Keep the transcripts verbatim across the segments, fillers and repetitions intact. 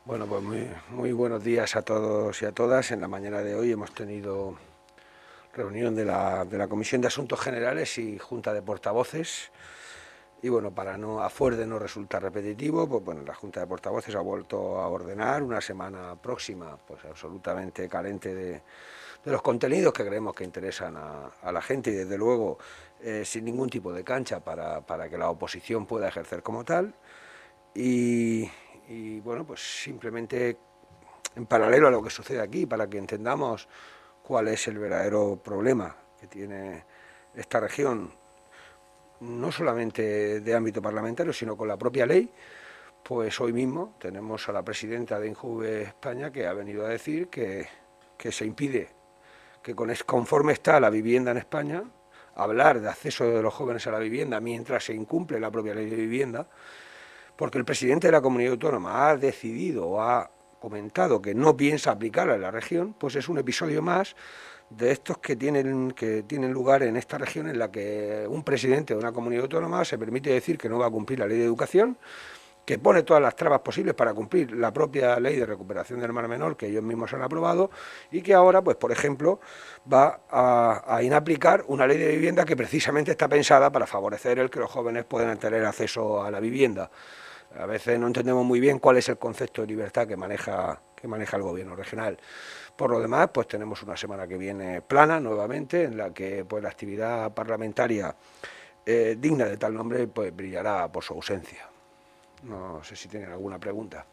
Bueno, pues muy, muy buenos días a todos y a todas. En la mañana de hoy hemos tenido reunión de la, de la Comisión de Asuntos Generales y Junta de Portavoces. Y bueno, para no a fuer de no resultar repetitivo, pues bueno, la Junta de Portavoces ha vuelto a ordenar una semana próxima, pues absolutamente carente de, de los contenidos que creemos que interesan a, a la gente y desde luego eh, sin ningún tipo de cancha para, para que la oposición pueda ejercer como tal. Y, y bueno, pues simplemente en paralelo a lo que sucede aquí, para que entendamos cuál es el verdadero problema que tiene esta región, no solamente de ámbito parlamentario, sino con la propia ley, pues hoy mismo tenemos a la presidenta de INJUVE España que ha venido a decir que, que se impide, que con, conforme está la vivienda en España, hablar de acceso de los jóvenes a la vivienda mientras se incumple la propia ley de vivienda, porque el presidente de la comunidad autónoma ha decidido o ha comentado que no piensa aplicarla en la región, pues es un episodio más de estos que tienen, que tienen lugar en esta región en la que un presidente de una comunidad autónoma se permite decir que no va a cumplir la ley de educación, que pone todas las trabas posibles para cumplir la propia ley de recuperación del mar menor que ellos mismos han aprobado y que ahora, pues por ejemplo, va a, a inaplicar una ley de vivienda que precisamente está pensada para favorecer el que los jóvenes puedan tener acceso a la vivienda. A veces no entendemos muy bien cuál es el concepto de libertad que maneja, que maneja el gobierno regional. Por lo demás, pues tenemos una semana que viene plana nuevamente, en la que pues la actividad parlamentaria eh, digna de tal nombre pues brillará por su ausencia. No sé si tienen alguna pregunta.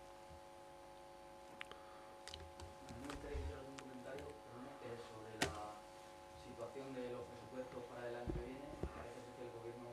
A mí me gustaría hacer algún comentario perdone, eh, sobre la situación de los presupuestos para el año que viene. Parece ser que el gobierno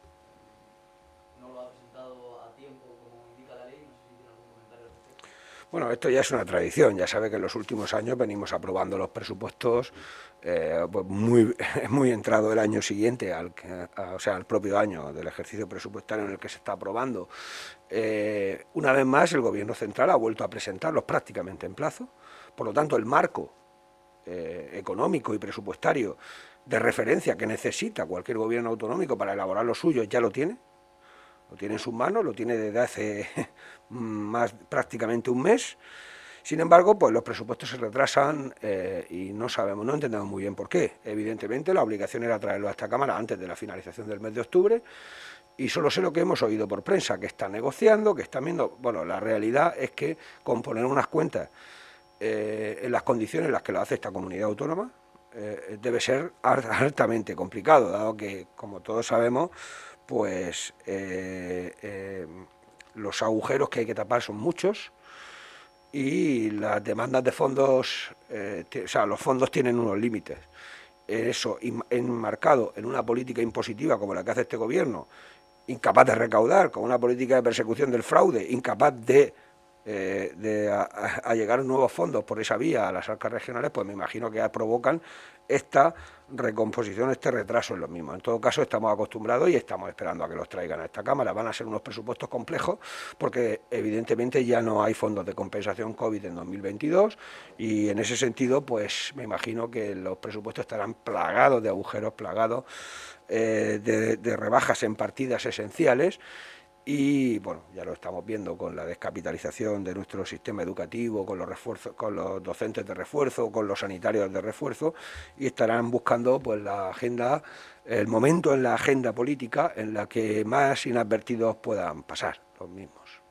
mm, no lo ha presentado a tiempo como indica la ley. No sé si tiene algún comentario al respecto. Bueno, esto ya es una tradición, ya sabe que en los últimos años venimos aprobando los presupuestos eh, pues muy, muy entrado el año siguiente, al, a, o sea, al propio año del ejercicio presupuestario en el que se está aprobando. Eh, una vez más, el Gobierno central ha vuelto a presentarlos prácticamente en plazo, por lo tanto, el marco eh, económico y presupuestario de referencia que necesita cualquier gobierno autonómico para elaborar los suyos ya lo tiene, lo tiene en sus manos, lo tiene desde hace más prácticamente un mes. Sin embargo, pues los presupuestos se retrasan eh, y no sabemos, no entendemos muy bien por qué. Evidentemente, la obligación era traerlo a esta Cámara antes de la finalización del mes de octubre y solo sé lo que hemos oído por prensa, que están negociando, que están viendo. Bueno, la realidad es que componer unas cuentas eh, en las condiciones en las que lo hace esta comunidad autónoma eh, debe ser altamente complicado, dado que, como todos sabemos, pues eh, eh, los agujeros que hay que tapar son muchos y las demandas de fondos, eh, o sea, los fondos tienen unos límites. Eso enmarcado en una política impositiva como la que hace este gobierno, incapaz de recaudar, con una política de persecución del fraude, incapaz de, eh, de a, a llegar nuevos fondos por esa vía a las arcas regionales, pues me imagino que provocan esta recomposición, este retraso en los mismos. En todo caso, estamos acostumbrados y estamos esperando a que los traigan a esta Cámara. Van a ser unos presupuestos complejos porque evidentemente ya no hay fondos de compensación COVID en dos mil veintidós y en ese sentido, pues me imagino que los presupuestos estarán plagados de agujeros, plagados eh, de, de rebajas en partidas esenciales. Y bueno, ya lo estamos viendo con la descapitalización de nuestro sistema educativo, con los refuerzos, con los docentes de refuerzo, con los sanitarios de refuerzo, y estarán buscando pues la agenda, el momento en la agenda política en la que más inadvertidos puedan pasar los mismos.